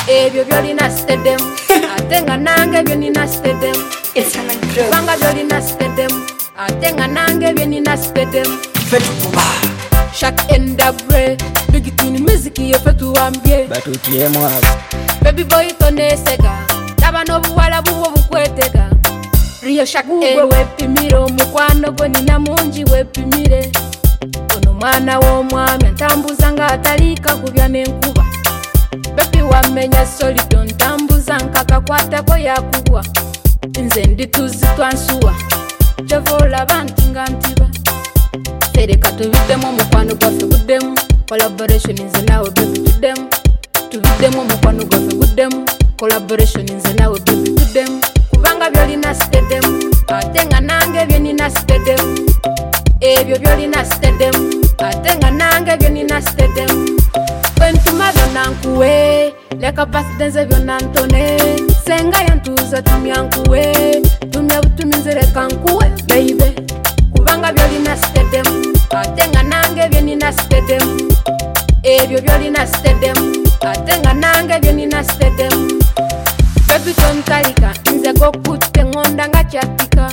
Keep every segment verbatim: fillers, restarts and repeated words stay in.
ebyo byolina stedem ate nga nange byo nina stedem kubanga byolina stedem ate nga nange byo nina stedem fetukuba Shak endabre Big tune music yefe tuwambye batutiemu abo Baby boy tonesega Taba nobuwala buwo bukwetega Rio Shak en wepimire omukwano gwe nina mungi wepimire Ono mwana w'omwami ntambuza nga atalika kubya n'enkuba Baby wamenya solido ntambuza nkakakwatako yakubwa Nze ndi tuzi twansuwa Kyova olaba nti nga ntiba Tereka tubiddemu omukwano gwaffe guddemu Collaboration nze nawe baby tuddemu Tubiddemu omukwano gwaffe guddemu Collaboration nze nawe baby tuddemu Kubanga byolina stedemu ate nga nange byo nina stedemu Ebyo byolina stedemu ate nga nange byo nina stedemu Bwentuma byonna nkuwe Leka birthday nze byonna ntone Senga yantuuza tumya nkuwe Tumya butumi nze leka nkuwe baby Kubanga byolina stedemu ate nga nange byo nina stedemu Ebyo byolina stedemu ate nga nange byo nina stedemu Baby tontalika nze gokutte ngonda nga kyatika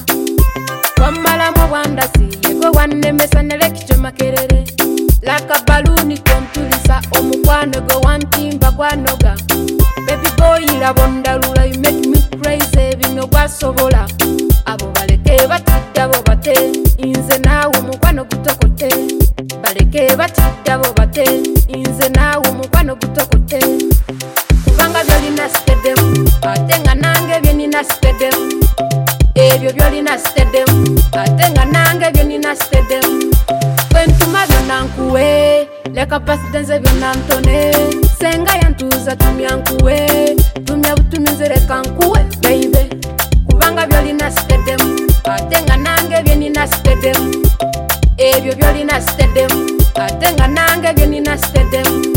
Wamalamu bwandasi yegwe wannemesa nelekityo makerere Laka baluni tontulisa omukwano gwe wantimba gwanoga Baby boy labondalula you make me crazy bino gwasobola Abo baleke batidda bo bate Inze nawe omukwano gutokote Baleke batidda bo bate Inze nawe omukwano gutokote Kubanga byolina stedemu ate nga nange byo nina stedemu Ebyo byolina stedemu ate nga nange byo nina stedemu Bwentuma byonna nkuwe Leka birthday nze byonna ntone Senga yantuuza tumya nkuwe Tumya butumi nze leka nkuwe baby Kubanga byolina stedemu ate nga nange byo nina stedemu Ebyo byolina stedemu ate nga nange byo nina stedemu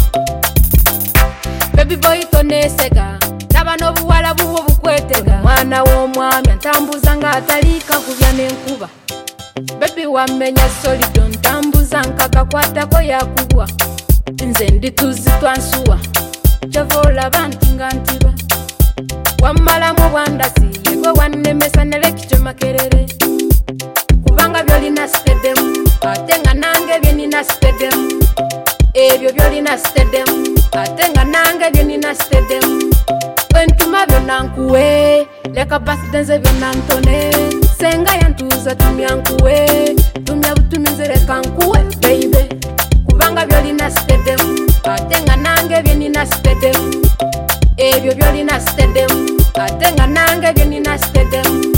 Baby boy tonesega Taba nobuwala buwo bukwetega Mwana w'omwami ntambuza nga atalika kubya n'enkuba Baby wamenya solido ntambuza nkakakwatako yakubwa Nze ndi tuzi twansuwa Kyova olaba nti nga ntiba Wamalamu bwandasi yegwe wannemesa nelekityo makerere Kubanga byolina stedemu ate nga nange byo nina stedemu Ebyo byolina stedemu ate nga nange byo nina stedemu Bwentuma byonna nkuwe Leka birthday nze byonna ntone Senga yantuuza tumya nkuwe Tumya butumi nze leka nkuwe baby Kubanga byolina stedemu ate nga nange byo nina stedemu Ebyo byolina stedemu ate nga nange byo nina stedemu